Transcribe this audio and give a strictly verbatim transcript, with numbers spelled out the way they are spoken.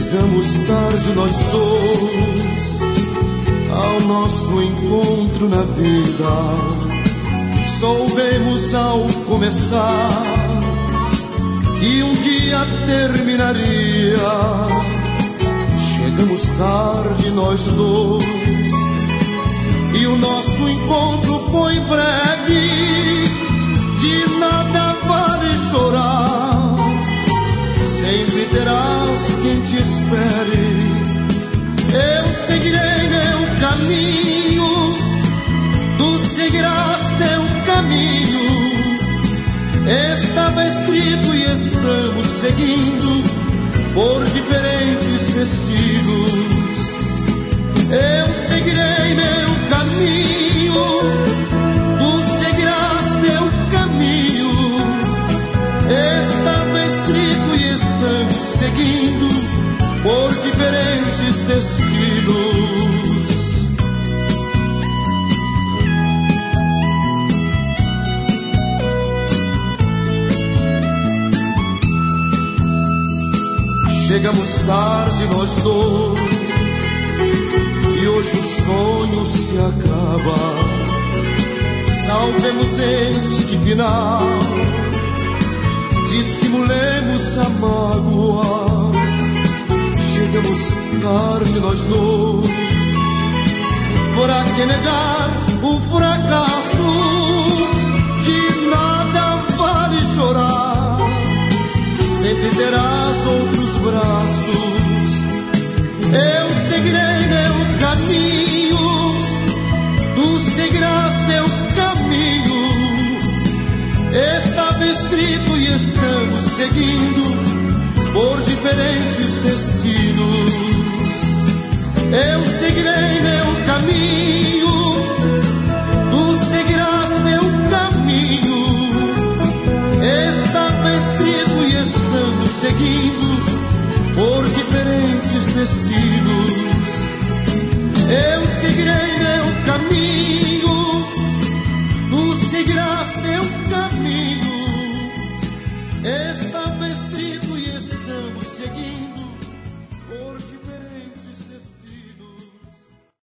Chegamos tarde nós dois ao nosso encontro na vida. Soubemos ao começar que um dia terminaria. Chegamos tarde nós dois e o nosso encontro foi breve. De nada vale chorar, sempre terás quem te espere. Eu seguirei meu caminho, tu seguirás teu caminho. Estava escrito e estamos seguindo por diferentes destinos. Eu seguirei meu caminho, tu seguirás teu caminho. Estava escrito e estamos seguindo por diferentes destinos. Chegamos tarde nós dois e hoje o sonho se acaba. Salvemos este final, dissimulemos a mágoa. Chegamos tarde nós dois, para que negar o fracasso? De nada vale chorar, sempre terás outros braços. Eu seguirei meu caminho, tu seguirás teu caminho. Estava escrito e estamos seguindo